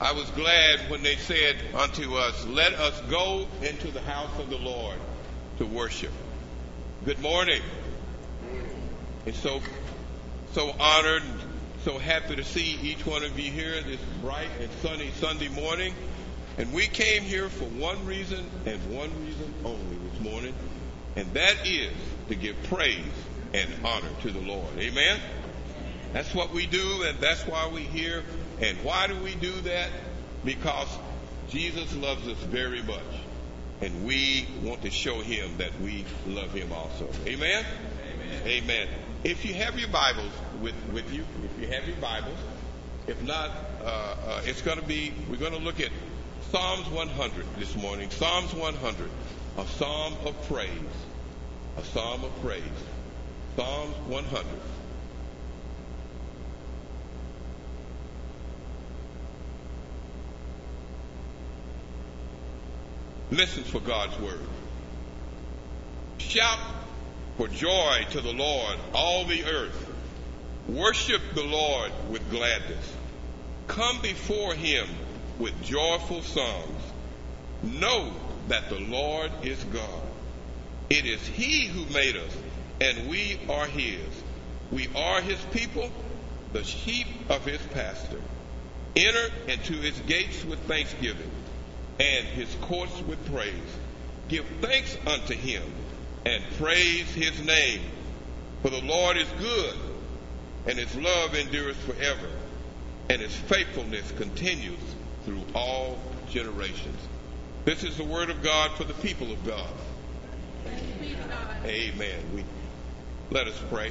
I was glad when they said unto us, let us go into the house of the Lord to worship. Good morning. And so honored, so happy to see each one of you here this bright and sunny Sunday morning. And we came here for one reason and one reason only this morning, and that is to give praise and honor to the Lord. Amen? That's what we do, and that's why we're here. And why do we do that? Because Jesus loves us very much, and we want to show him that we love him also. Amen? Amen. Amen. If you have your Bibles with you, if you have your Bibles, if not, we're going to look at Psalms 100 this morning. Psalms 100, a psalm of praise. A psalm of praise. Psalms 100. Listen for God's word. Shout for joy to the Lord, all the earth. Worship the Lord with gladness. Come before him with joyful songs. Know that the Lord is God. It is he who made us, and we are his. We are his people, the sheep of his pasture. Enter into his gates with thanksgiving, and his courts with praise. Give thanks unto him, and praise his name. For the Lord is good, and his love endures forever, and his faithfulness continues through all generations. This is the word of God for the people of God. Amen. Let us pray.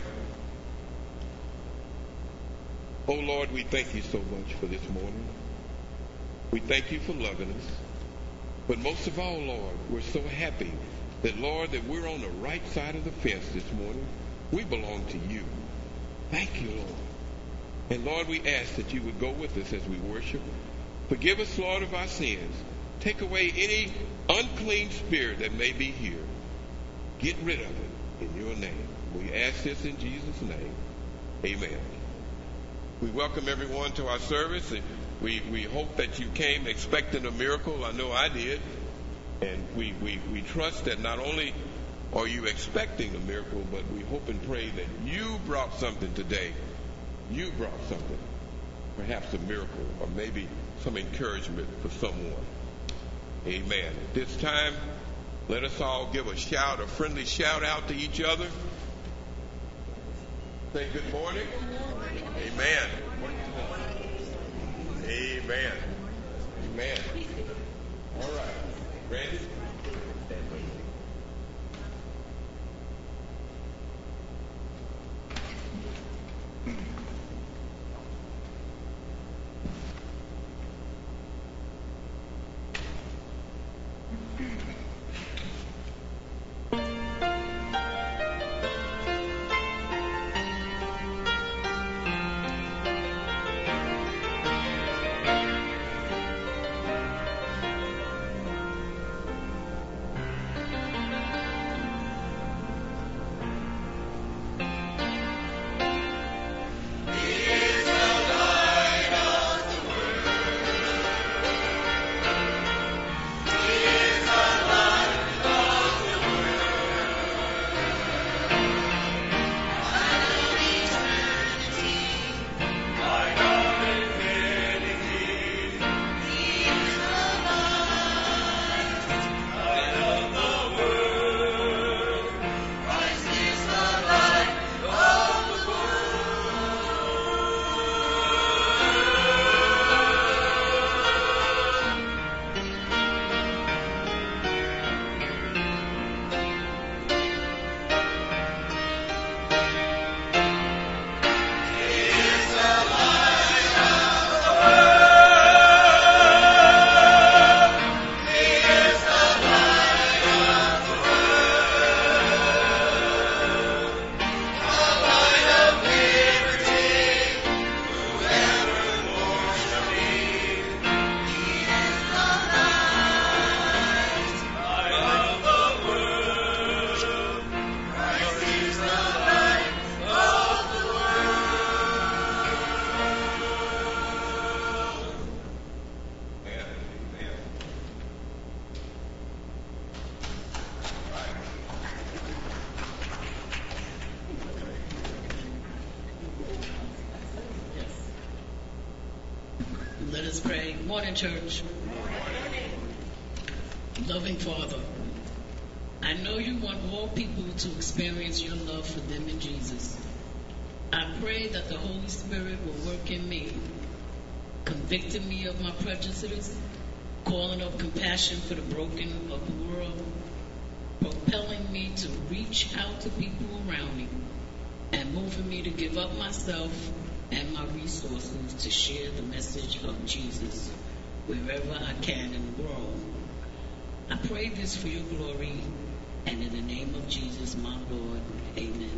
Oh Lord, we thank you so much for this morning. We thank you for loving us. But most of all, Lord, we're so happy that, Lord, that we're on the right side of the fence this morning. We belong to you. Thank you, Lord. And Lord, we ask that you would go with us as we worship. Forgive us, Lord, of our sins. Take away any unclean spirit that may be here. Get rid of it in your name. We ask this in Jesus' name. Amen. We welcome everyone to our service. We hope that you came expecting a miracle. I know I did. And we trust that not only are you expecting a miracle, but we hope and pray that you brought something today. You brought something. Perhaps a miracle, or maybe some encouragement for someone. Amen. At this time, let us all give a friendly shout out to each other. Say good morning. Amen. Amen. Amen. All right. Ready? us pray. Morning, church. Loving Father, I know you want all people to experience your love for them in Jesus. I pray that the Holy Spirit will work in me, convicting me of my prejudices, calling up compassion for the broken of the world, propelling me to reach out to people around me, and moving me to give up myself and my resources to share the message of Jesus wherever I can in the world. I pray this for your glory, and in the name of Jesus, my Lord. Amen.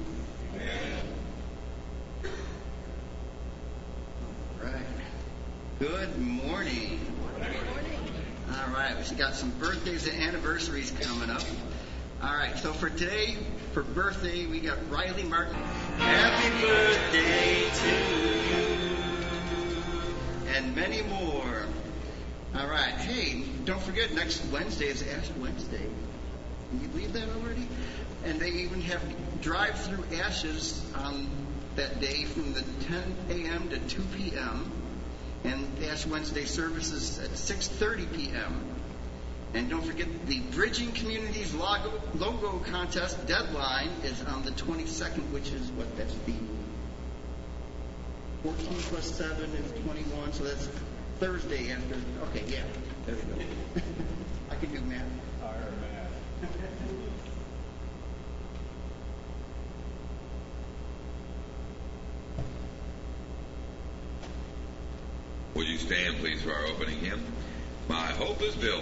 All right. Good morning. All right, we got some birthdays and anniversaries coming up. All right, so for today, for birthday, we got Riley Martin. Happy birthday to you. And many more. All right, hey, don't forget, next Wednesday is Ash Wednesday. Can you believe that already? And they even have drive-through ashes on that day from the 10 a.m. to 2 p.m. And Ash Wednesday services at 6:30 p.m. And don't forget, the Bridging Communities logo contest deadline is on the 22nd, which is what? That's the 14 plus 7 is 21, so that's Thursday after. Okay, yeah, there we go. I can do math. Higher math. Will you stand, please, for our opening hymn? My hope is built.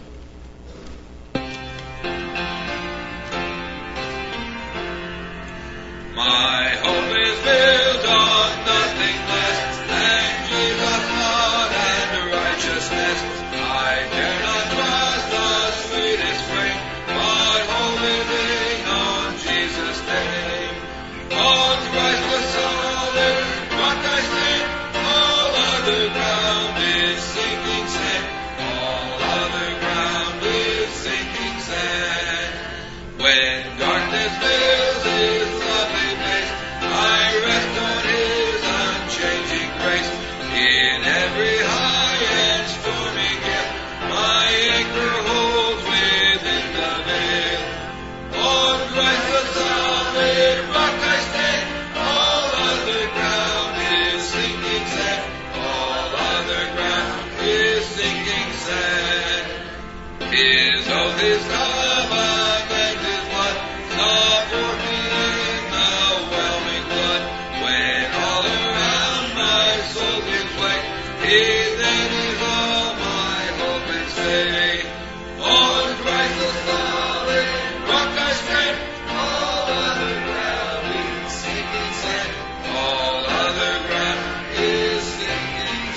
My hope is built on nothing less than Jesus' blood and righteousness. I dare not trust the sweetest frame, but hope is in on Jesus' name. On Christ the solid rock I stand, all other ground is sinking sand. All other ground is sinking sand. When darkness fills his lovely place, I rest on his unchanging grace. In every high and stormy gale, my anchor holds within the veil. On Christ the solid rock I stand, all other ground is sinking sand. All other ground is sinking sand. His oath is covenant, his blood support me in the whelming flood. When all around my soul gives way, his name is all my hope and stay. On Christ the solid rock I stand, all other ground is sinking sand. All other ground is sinking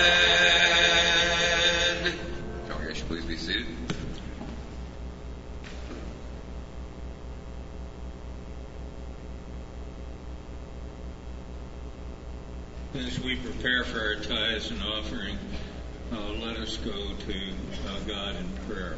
sand. Congregation, please be seated. As we prepare for our tithes and offering, let us go to God in prayer.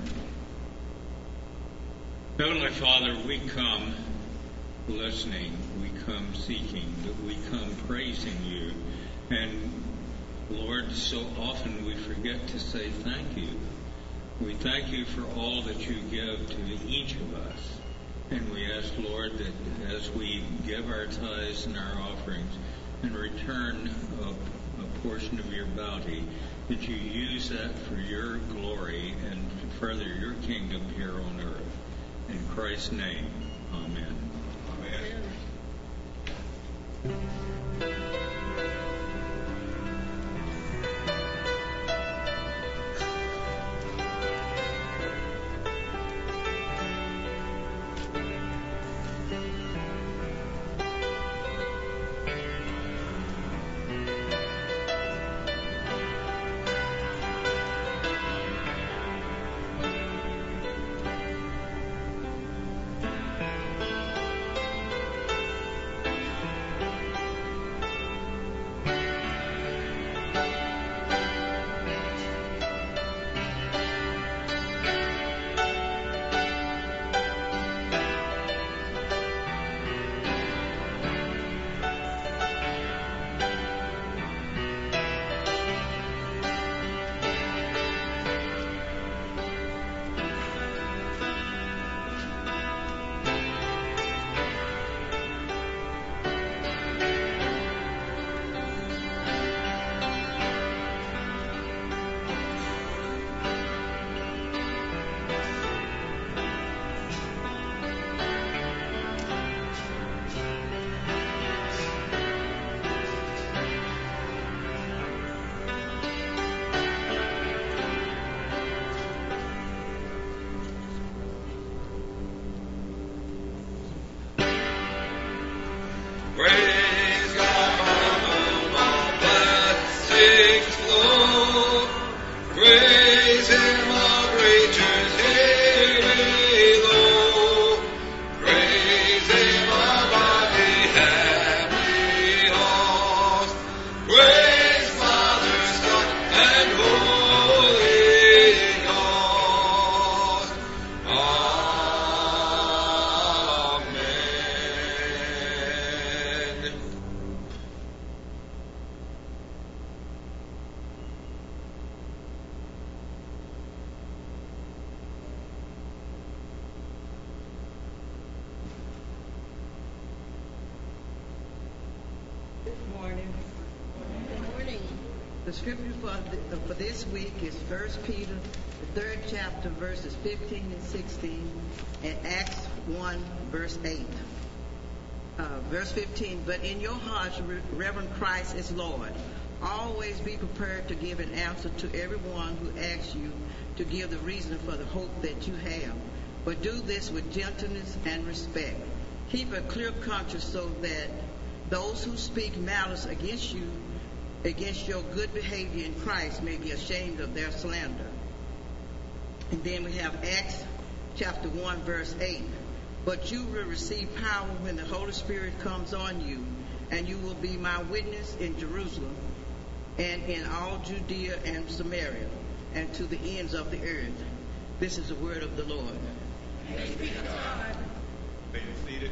Heavenly Father, we come listening, we come seeking, we come praising you. And Lord, so often we forget to say thank you. We thank you for all that you give to each of us. And we ask, Lord, that as we give our tithes and our offerings and return a portion of your bounty, that you use that for your glory and to further your kingdom here on earth. In Christ's name, amen. Amen. The scripture for this week is 1 Peter, the 3rd chapter, verses 15 and 16, and Acts 1, verse 8. Verse 15, but in your hearts reverend Christ as Lord. Always be prepared to give an answer to everyone who asks you to give the reason for the hope that you have. But do this with gentleness and respect. Keep a clear conscience so that those who speak malice against you, against your good behavior in Christ, may be ashamed of their slander. And then we have Acts chapter 1, verse 8. But you will receive power when the Holy Spirit comes on you, and you will be my witness in Jerusalem and in all Judea and Samaria and to the ends of the earth. This is the word of the Lord. Thanks be to God. May you seated.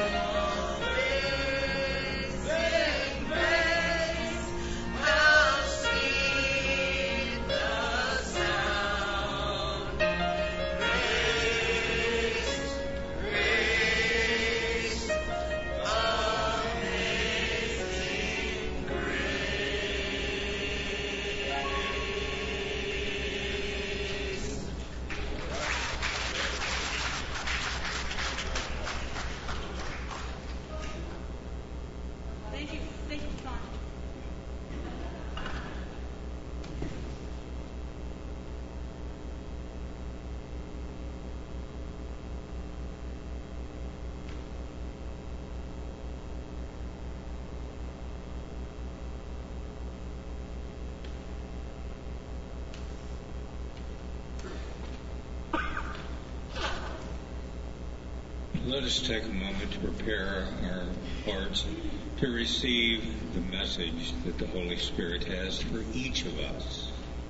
Let us take a moment to prepare our hearts to receive the message that the Holy Spirit has for each of us.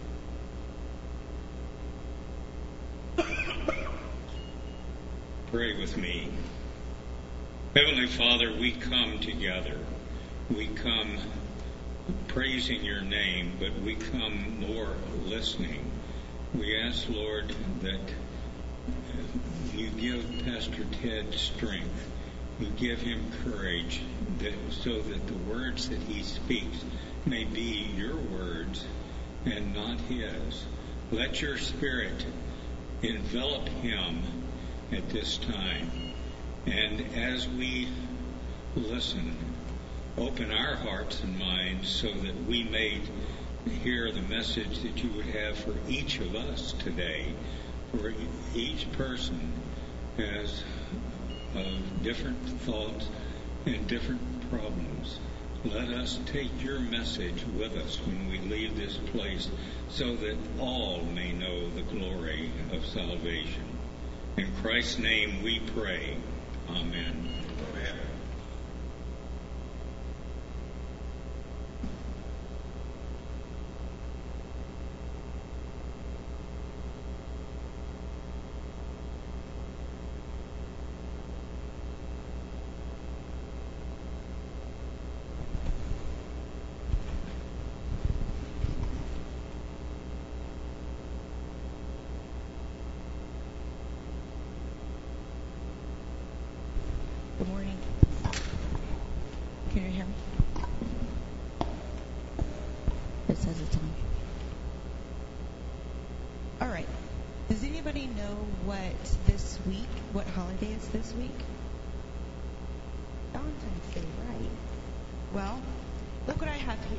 Pray with me. Heavenly Father, we come together. We come praising your name, but we come more listening. We ask, Lord, that you give Pastor Ted strength. You give him courage so that the words that he speaks may be your words and not his. Let your Spirit envelop him at this time. And as we listen, open our hearts and minds so that we may hear the message that you would have for each of us today. For each person has different thoughts and different problems. Let us take your message with us when we leave this place so that all may know the glory of salvation. In Christ's name we pray. Amen. Amen. Good morning. Can you hear me? It says it's on. All right. Does anybody know what holiday is this week? Valentine's Day, right. Well, look what I have here.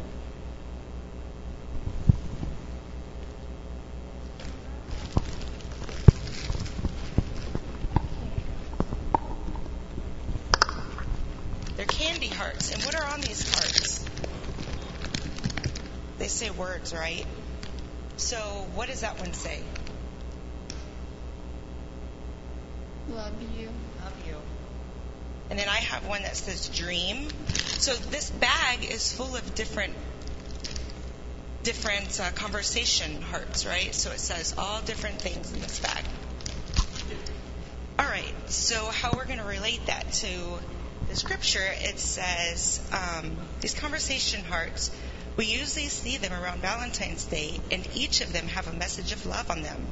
They're candy hearts. And what are on these hearts? They say words, right? So what does that one say? Love you. Love you. And then I have one that says dream. So this bag is full of different conversation hearts, right? So it says all different things in this bag. All right. So how we're going to relate that to the scripture, it says these conversation hearts, we usually see them around Valentine's Day, and each of them have a message of love on them.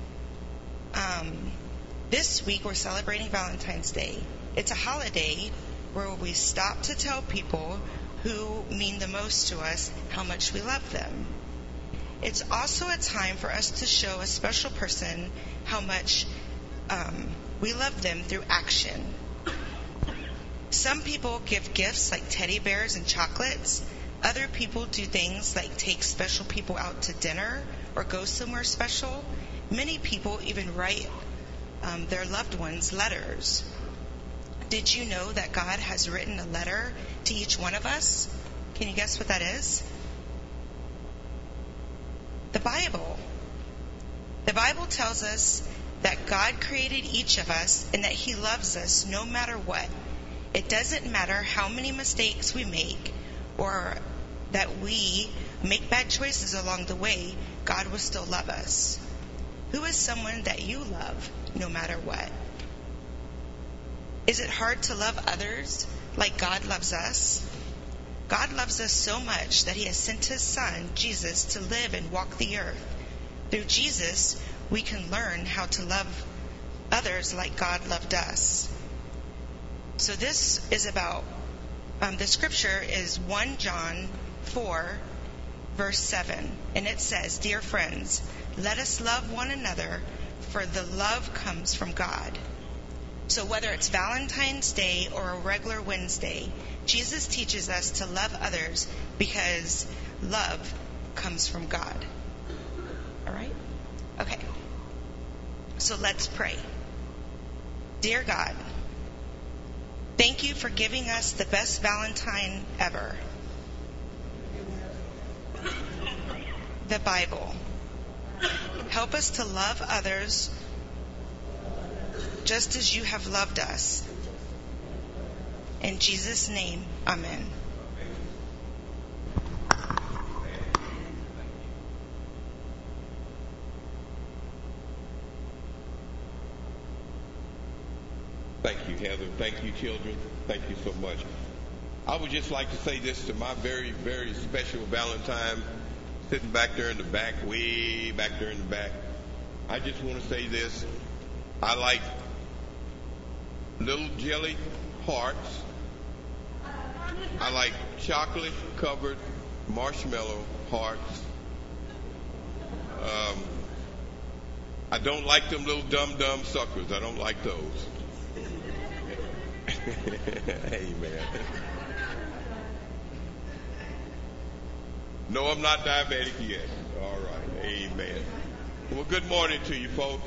This week we're celebrating Valentine's Day. It's a holiday where we stop to tell people who mean the most to us how much we love them. It's also a time for us to show a special person how much we love them through action. Some people give gifts like teddy bears and chocolates. Other people do things like take special people out to dinner or go somewhere special. Many people even write their loved ones letters. Did you know that God has written a letter to each one of us? Can you guess what that is? The Bible. The Bible tells us that God created each of us and that He loves us no matter what. It doesn't matter how many mistakes we make or that we make bad choices along the way, God will still love us. Who is someone that you love no matter what? Is it hard to love others like God loves us? God loves us so much that he has sent his son, Jesus, to live and walk the earth. Through Jesus, we can learn how to love others like God loved us. So this is about, the scripture is 1 John 4, verse 7. And it says, "Dear friends, let us love one another, for the love comes from God." So whether it's Valentine's Day or a regular Wednesday, Jesus teaches us to love others because love comes from God. All right? Okay. So let's pray. Dear God, thank you for giving us the best Valentine ever, the Bible. Help us to love others just as you have loved us. In Jesus' name, amen. Thank you, Heather. Thank you, children. Thank you so much. I would just like to say this to my very, very special Valentine, sitting back there in the back, way back there in the back. I just want to say this. I like little jelly hearts. I like chocolate covered marshmallow hearts. I don't like them little dumb suckers. I don't like those. Amen. No, I'm not diabetic yet. All right. Amen. Well, good morning to you folks.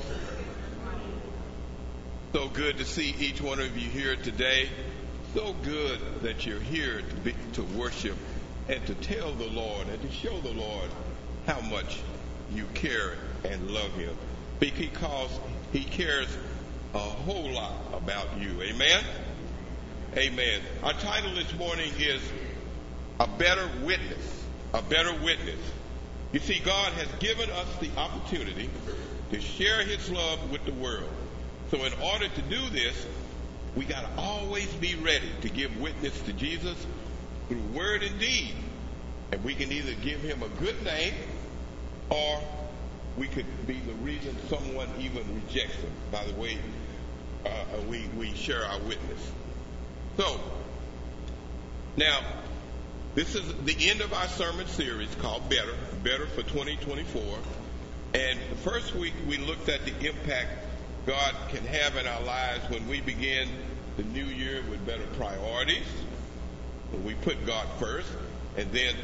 So good to see each one of you here today. So good that you're here to worship and to tell the Lord and to show the Lord how much you care and love him, because he cares a whole lot about you. Amen? Amen. Our title this morning is A Better Witness. A Better Witness. You see, God has given us the opportunity to share his love with the world. So in order to do this, we got to always be ready to give witness to Jesus through word and deed. And we can either give him a good name, or we could be the reason someone even rejects him by the way we share our witness. So, now, this is the end of our sermon series called Better for 2024. And the first week we looked at the impact God can have in our lives when we begin the new year with better priorities, when we put God first. And then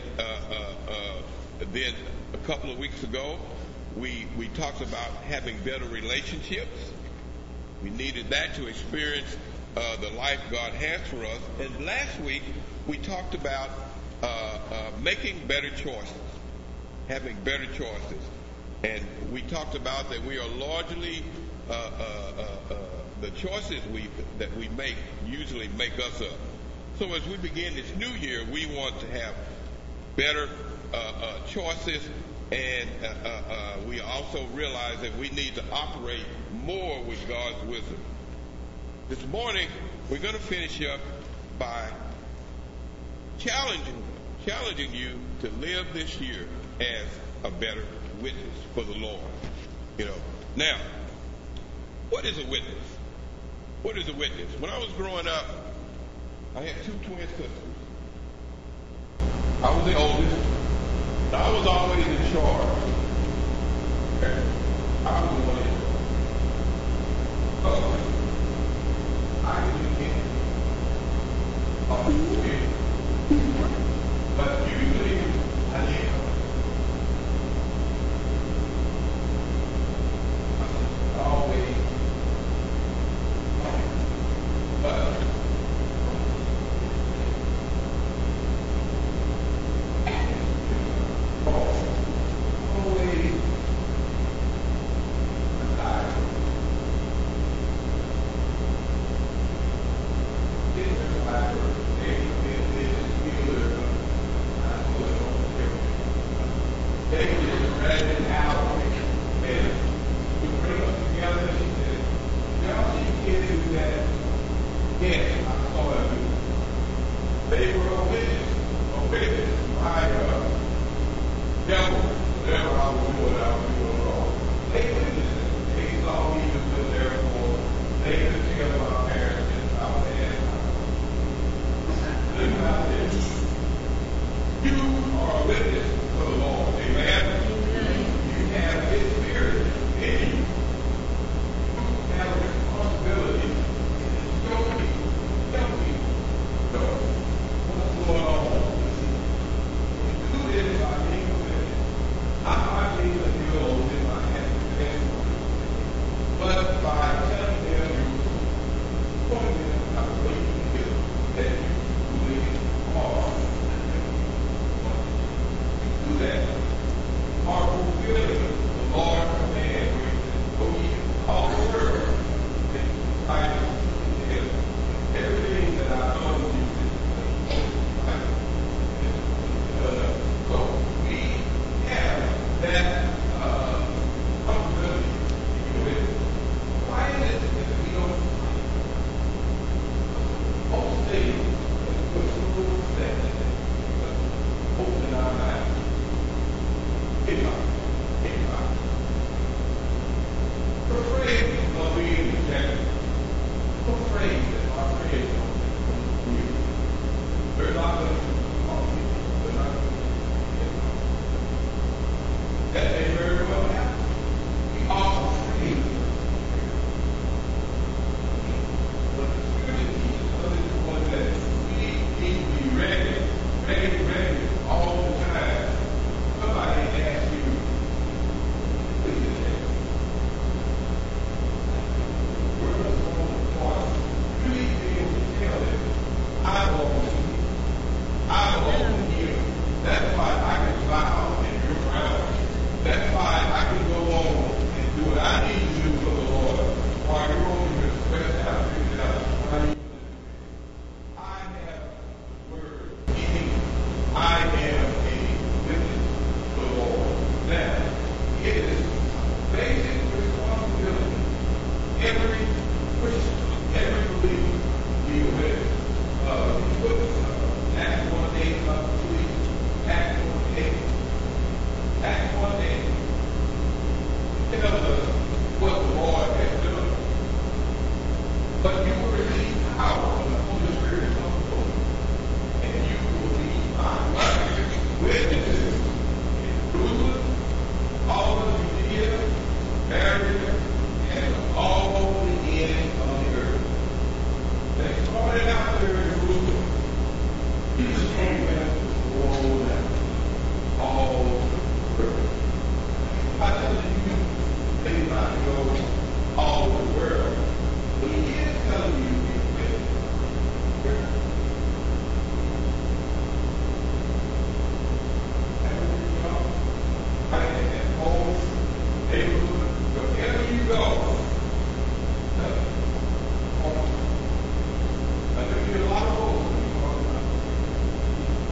a couple of weeks ago, we talked about having better relationships. We needed that to experience the life God has for us. And last week, we talked about making better choices, having better choices. And we talked about that we are largely, the choices that we make usually make us up. So as we begin this new year, we want to have better choices, and we also realize that we need to operate more with God's wisdom. This morning, we're going to finish up by challenging you to live this year as a better witness for the Lord. You know, now, what is a witness? What is a witness? When I was growing up, I had two twin sisters. I was the oldest. And I was always in charge. Okay? I was the one in charge. I didn't get but usually I did. Always. But Yes, I saw it. They were a witness to my devil, whatever I was doing wrong. They witnessed it. They saw me just there for. They could tell my parents just how bad I was. Out there. You are a witness to the Lord. Amen. You have His Spirit in you. You have a responsibility to show people, tell people, what's going on. When you do this, I think I think that you know in my hand, but by telling them you pointing them out the way you feel that you really are. You do that. Are fulfilling the Lord's command where He calls her and I everything that I've done with you. So we have that possibility to do it. Why is it that we don't most things put rules that open our eyes? We're afraid of being rejected. We're afraid that our friends don't believe. We're not going to call people. We're not going to that may very well happen. We are afraid. But the Spirit teaches us this one that we need to be ready all the time. Somebody asks you, what is it? We're going to go on the point. You need to be able to tell them, I belong to you. I belong to you. That's why I can smile and you're proud. That's why I can go on and do what I need to do for the Lord. While you're over here stressed out, figuring out what I need to do. I have the word, meaning I am a witness to the Lord. Now, it is basic responsibility. Every Christian, every believer, be a witness. Acts 1:8, please. Acts 1:8. Acts 1:8 tells us what the Lord has done. But you will receive power when the Holy Spirit comes over you. And you will be my witnesses in Jerusalem, all of Judea, Samaria, and all the ends of the earth. They started out there in Jerusalem. Jesus came back to roll down all the earth. I tell you, they might go all over the world, but He is telling you to be witness. Everywhere you go, right at home, neighborhood, wherever you go, I think a lot of folks when you talk about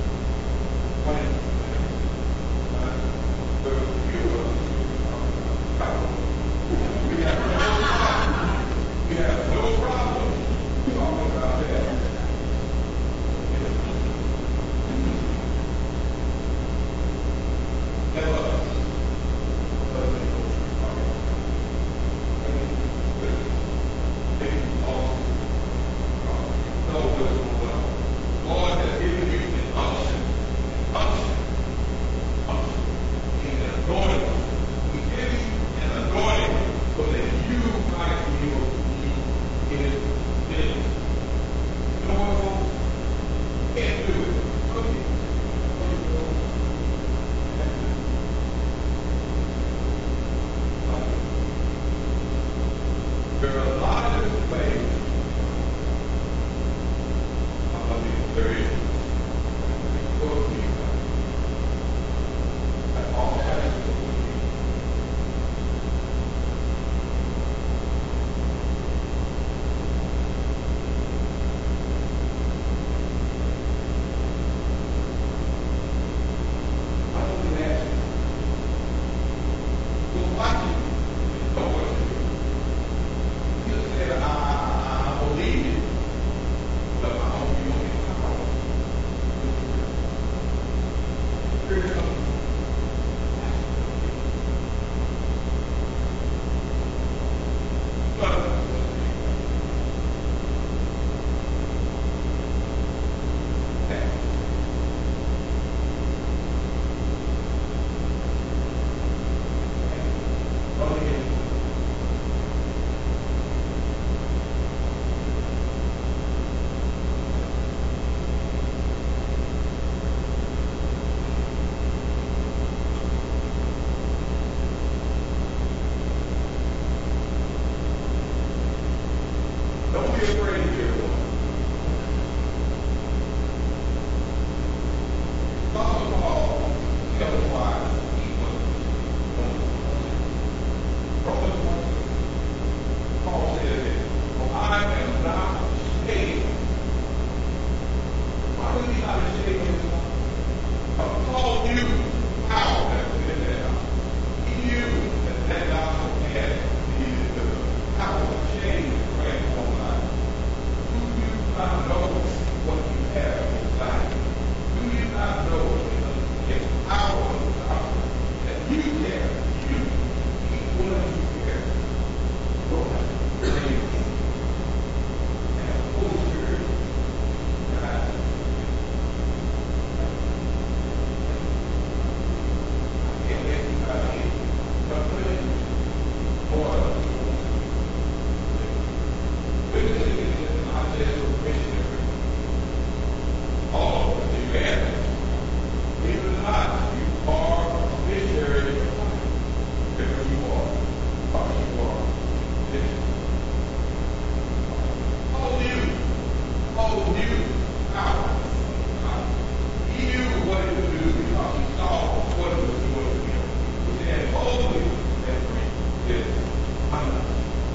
Paul knew how. He knew what it would do because he saw what it was doing to him. He said, holy and free is enough.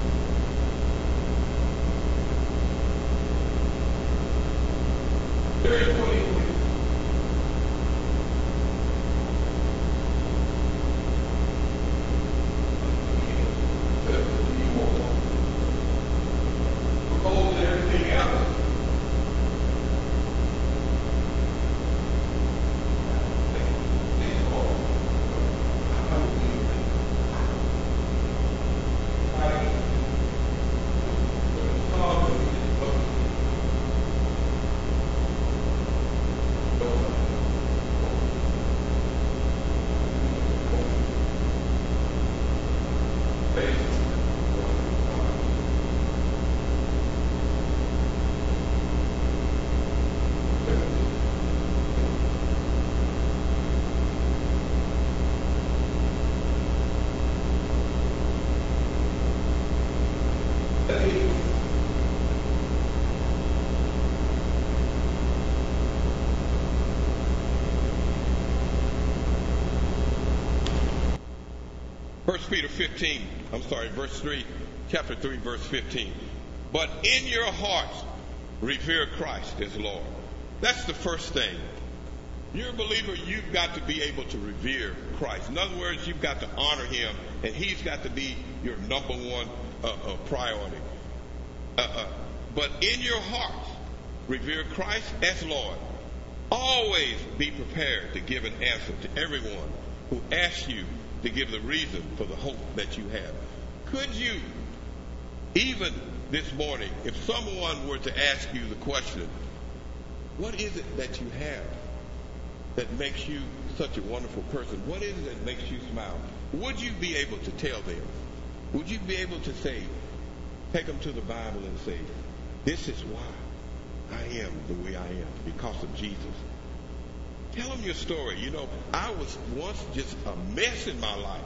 Very quickly. Peter 15, verse 3, chapter 3, verse 15. But in your hearts, revere Christ as Lord. That's the first thing. You're a believer, you've got to be able to revere Christ. In other words, you've got to honor him, and he's got to be your number one priority. But in your hearts, revere Christ as Lord. Always be prepared to give an answer to everyone who asks you to give the reason for the hope that you have. Could you, even this morning, if someone were to ask you the question, what is it that you have that makes you such a wonderful person? What is it that makes you smile? Would you be able to tell them? Would you be able to say, take them to the Bible and say, this is why I am the way I am, because of Jesus? Tell them your story. You know, I was once just a mess in my life.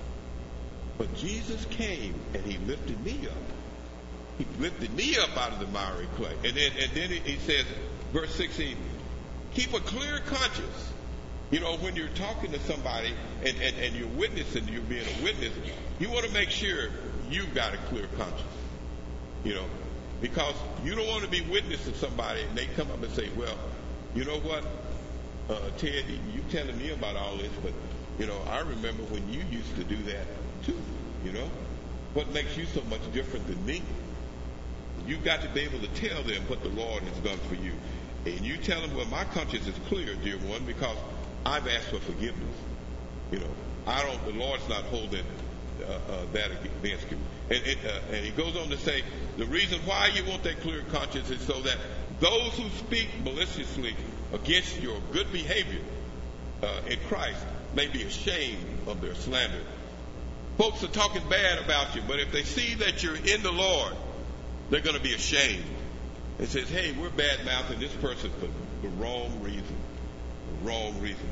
But Jesus came and he lifted me up. He lifted me up out of the miry clay. And then he says, verse 16, keep a clear conscience. You know, when you're talking to somebody and you're witnessing, you're being a witness, you want to make sure you've got a clear conscience. You know, because you don't want to be witnessing somebody and they come up and say, well, you know what? Ted, you telling me about all this, but, you know, I remember when you used to do that too, you know. What makes you so much different than me? You've got to be able to tell them what the Lord has done for you. And you tell them, well, my conscience is clear, dear one, because I've asked for forgiveness. You know, the Lord's not holding that against you. And he goes on to say, the reason why you want that clear conscience is so that those who speak maliciously against your good behavior in Christ may be ashamed of their slander. Folks are talking bad about you, but if they see that you're in the Lord, they're going to be ashamed. It says, hey, we're bad-mouthing this person for the wrong reason. The wrong reason.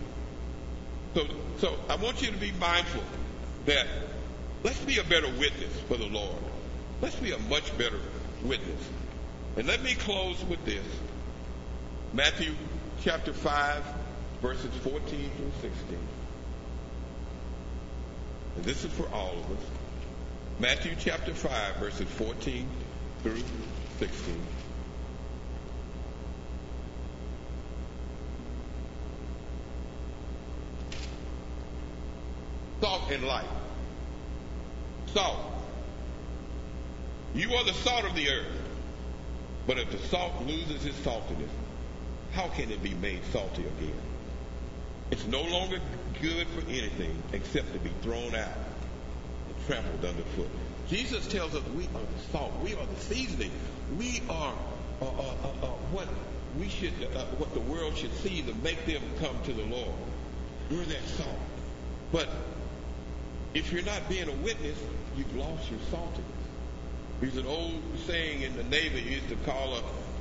So I want you to be mindful that let's be a better witness for the Lord. Let's be a much better witness. And let me close with this. Matthew chapter 5, verses 14 through 16. And this is for all of us. Matthew chapter 5, verses 14 through 16. Salt and light. Salt. You are the salt of the earth. But if the salt loses its saltiness, how can it be made salty again? It's no longer good for anything except to be thrown out and trampled underfoot. Jesus tells us we are the salt. We are the seasoning. We are what the world should see to make them come to the Lord. We're that salt. But if you're not being a witness, you've lost your saltiness. There's an old saying in the Navy. You used to call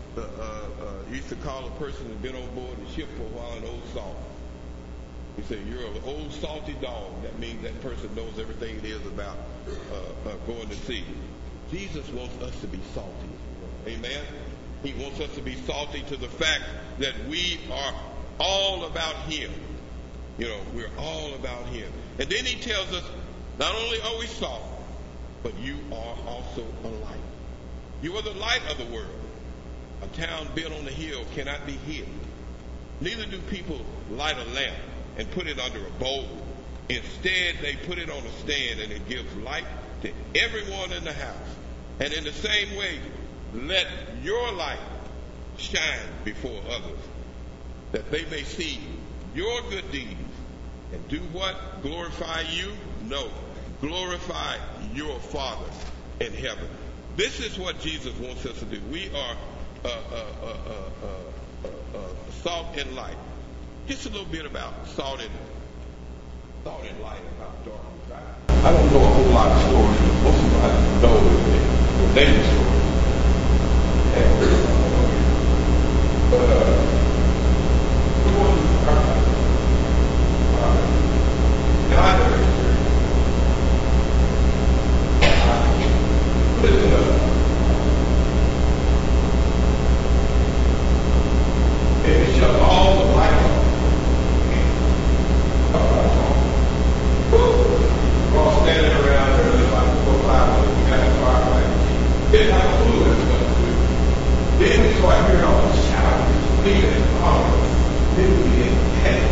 a person who'd been on board the ship for a while an old salt. You say you're an old salty dog. That means that person knows everything it is about going to sea. Jesus wants us to be salty. Amen. He wants us to be salty to the fact that we are all about him. We're all about him. And then he tells us, not only are we salt, but you are also a light. You are the light of the world. A town built on a hill cannot be hid. Neither do people light a lamp and put it under a bowl. Instead, they put it on a stand, and it gives light to everyone in the house. And in the same way, let your light shine before others, that they may see your good deeds and do what? Glorify you? No. Glorify your Father in heaven. This is what Jesus wants us to do. We are salt and light. Just a little bit about salt and light, about darkness. I don't know a whole lot of stories, but most of us know the neighbor story. But we want to talk about and I never experienced it. Listen it shut all the lights off. We're all standing around there, there's like 4 or 5 of us, we got a firelight. Didn't have a clue what it was going to do. Then we start hearing all the shouting, screaming, and hollering. Then we get panic.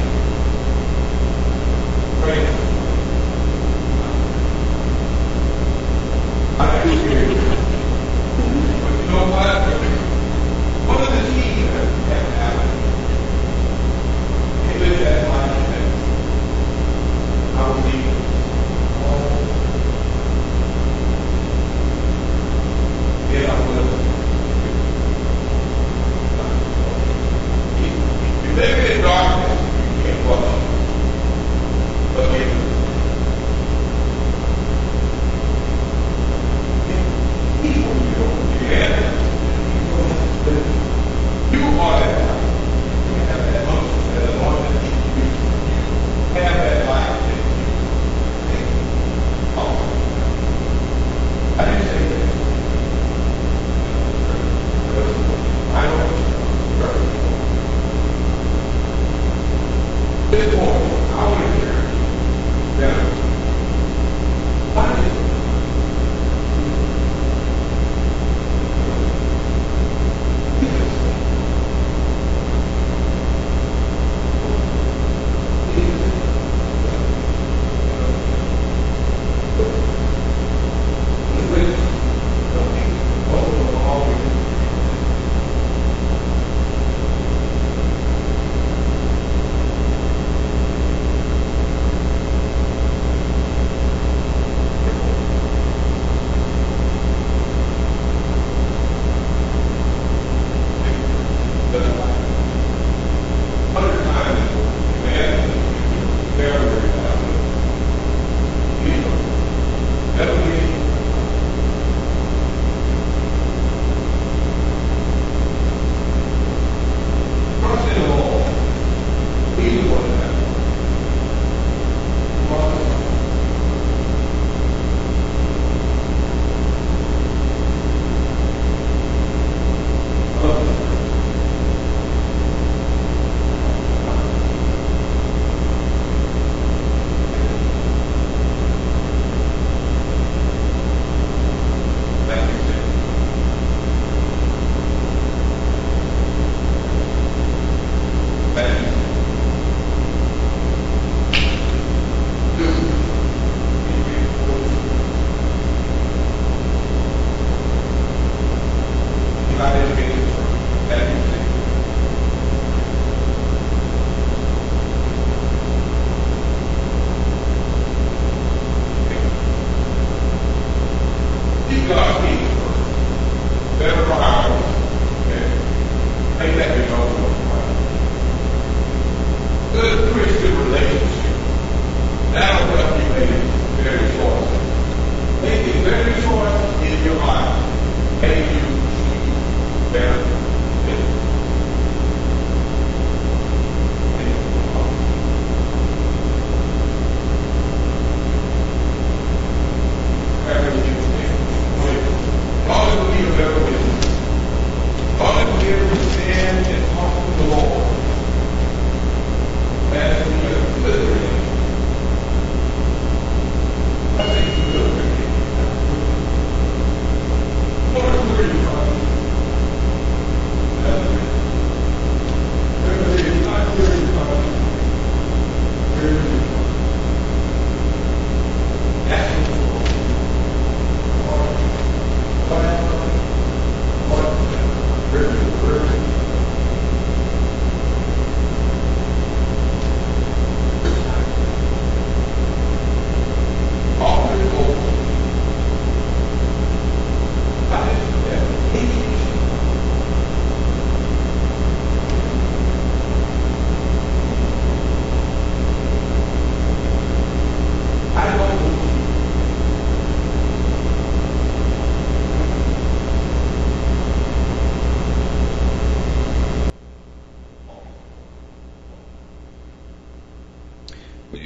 Praise. I do hear you. But you know what? One of the keys that happened, he lived that life that I was leaving home. Then I was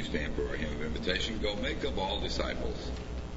you stand for our hymn of invitation, Go Make of All Disciples.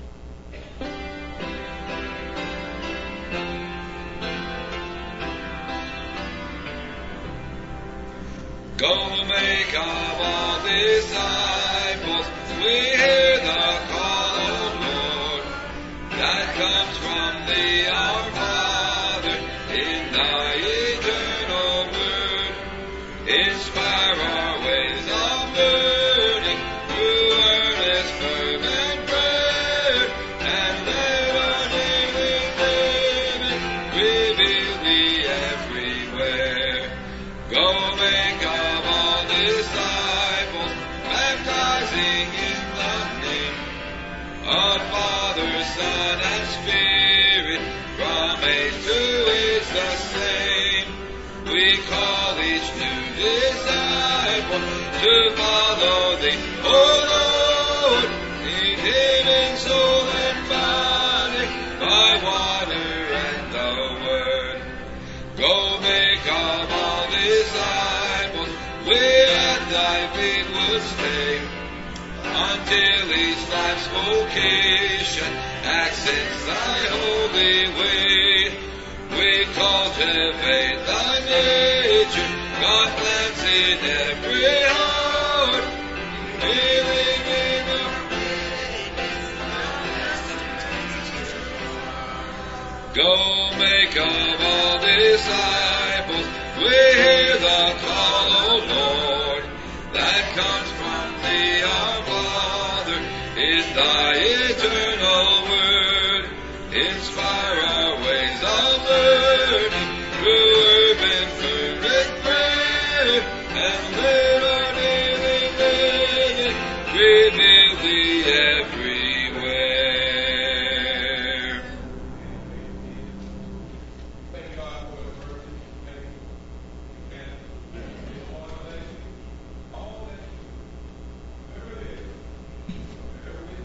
Go make of all disciples, we hear the call, O Lord, that comes from thee, our Father, in thy eternal word. Inspire our ways of learning through earnest, fervent prayer, and let our daily living reveal thee everywhere. Go make of all disciples, baptizing in the name of Father, Son, and Spirit, from age to age the same. We call each new disciple to follow thee, O Lord, lead him in soul and body by water and the word. Go make of all disciples, we at thy feet will stay, until each life's vocation accents thy holy way. We cultivate thy nature, God plants in every heart, healing in the Go make of all disciples, we hear the call, O Lord, that comes from thee, our Father, in thy eternal word. Inspire our ways of learning through urban fervent prayer, and let our daily living reveal thee everywhere. Thank God for the mercy you make. You can all that whatever it is, whatever it is.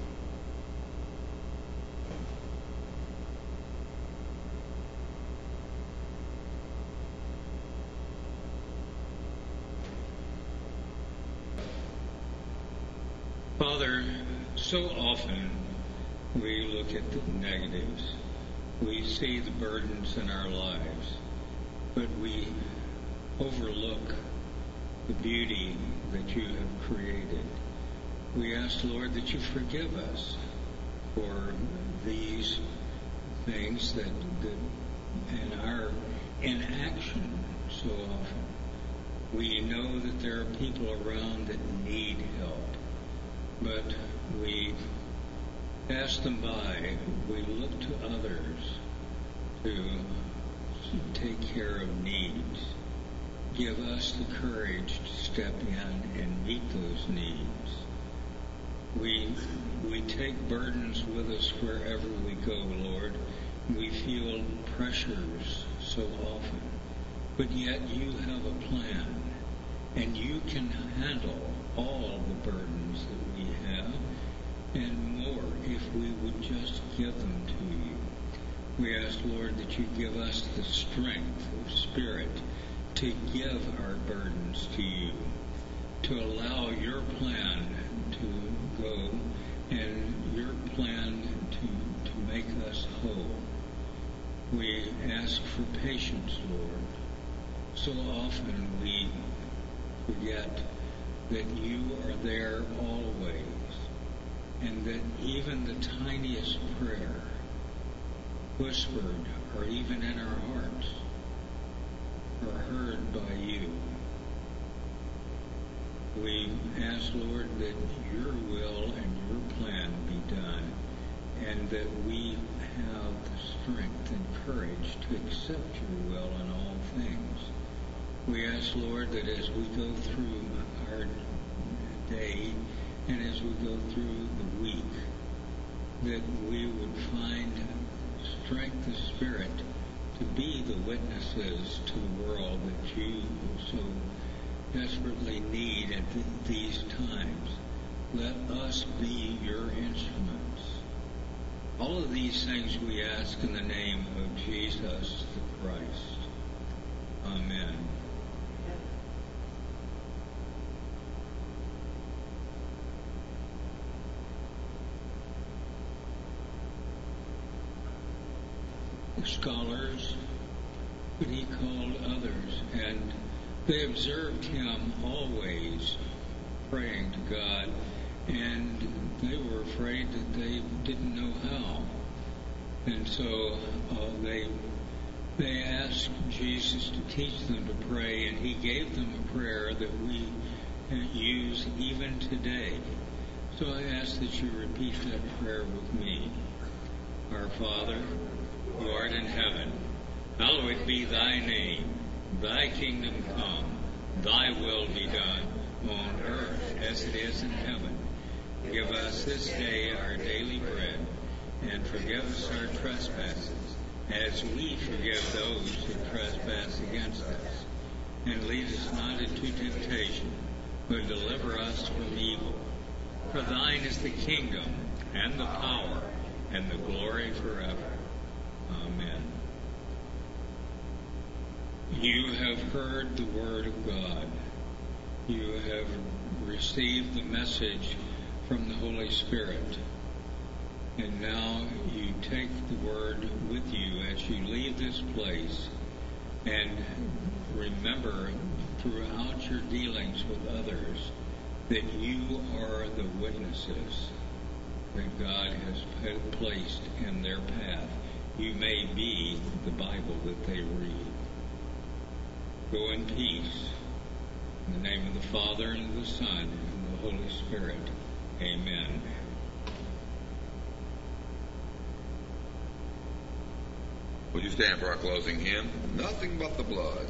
Father, so often we look at the negatives. We see the burdens in our lives, but we overlook the beauty that you have created. We ask, Lord, that you forgive us for these things that in our inaction so often. We know that there are people around that need help, but we pass them by. We look to others to take care of needs. Give us the courage to step in and meet those needs. We take burdens with us wherever we go, Lord. We feel pressures so often, but yet you have a plan, and you can handle all the burdens that we have and more if we would just give them to you. We ask, Lord, that you give us the strength of spirit to give our burdens to you, to allow your plan to go and your plan to make us whole. We ask for patience, Lord. So often we forget that you are there always, and that even the tiniest prayer, whispered or even in our hearts, are heard by you. We ask, Lord, that your will and your plan be done, and that we have the strength and courage to accept your will in all things. We ask, Lord, that as we go through our day and as we go through the week, that we would find strength of spirit to be the witnesses to the world that you so desperately need at these times. Let us be your instruments. All of these things we ask in the name of Jesus the Christ. Amen. scholars, but he called others, and they observed him always praying to God, and they were afraid that they didn't know how. And so they asked Jesus to teach them to pray, and he gave them a prayer that we use even today. So I ask that you repeat that prayer with me. Our Father, who art in heaven, hallowed be thy name. Thy kingdom come, thy will be done on earth as it is in heaven. Give us this day our daily bread, and forgive us our trespasses, as we forgive those who trespass against us. And lead us not into temptation, but deliver us from evil. For thine is the kingdom, and the power, and the glory forever. Amen. You have heard the word of God. You have received the message from the Holy Spirit. And now you take the word with you as you leave this place, and remember throughout your dealings with others that you are the witnesses that God has placed in their path. You may be the Bible that they read. Go in peace. In the name of the Father, and of the Son, and of the Holy Spirit. Amen. Would you stand for our closing hymn? Nothing but the blood.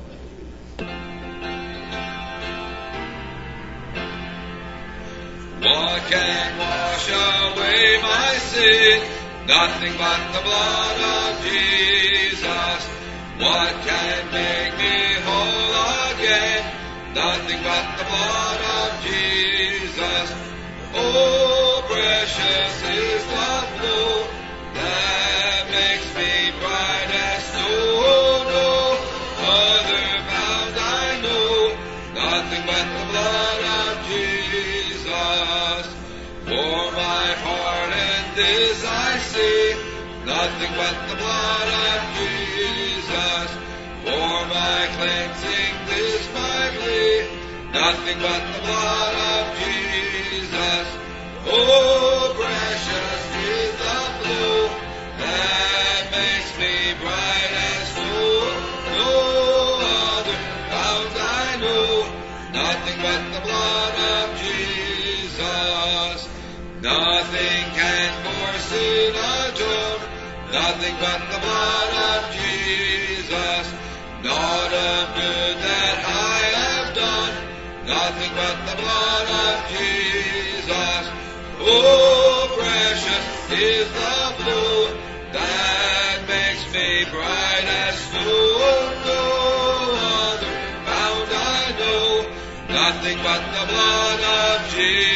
What can wash away my sin? Nothing but the blood of Jesus. What can make me whole again? Nothing but the blood of Jesus. Oh, precious is the flow that makes me bright as snow. No other bound I know. Nothing but the blood of Jesus. For my heart and this I say, nothing but the blood of Jesus. For my cleansing this my plea, nothing but the blood of Jesus. Oh, precious is the flow that makes me bright as snow. No other bound I know, nothing but the blood of Jesus. Nothing can for sin atone, nothing but the blood of Jesus. Not of good that I have done, nothing but the blood of Jesus. Oh, precious is the flow that makes me bright as snow. No other bound I know, nothing but the blood of Jesus.